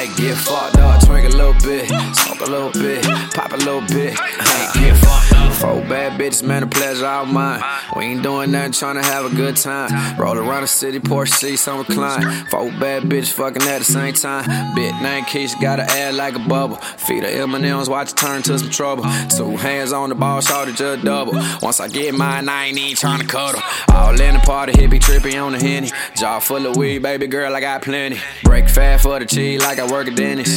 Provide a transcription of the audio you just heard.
Hey, get fucked up, twink a little bit, smoke a little bit, pop a little bit. Hey, get fucked up. 4 bad bitches, man, the pleasure all mine. We ain't doing nothing, tryna have a good time. Roll around the city, Porsche seats on recline. 4 bad bitches fucking at the same time. Bit name Keisha, gotta add like a bubble. Feed her M&M's, watch it turn to some trouble. 2 hands on the ball, shorty just double. Once I get mine, I ain't even tryna cuddle. All in the party, hippie trippy on the Henny. Jaw full of weed, baby girl, I got plenty. Break fast for the cheese like I work at Denny's.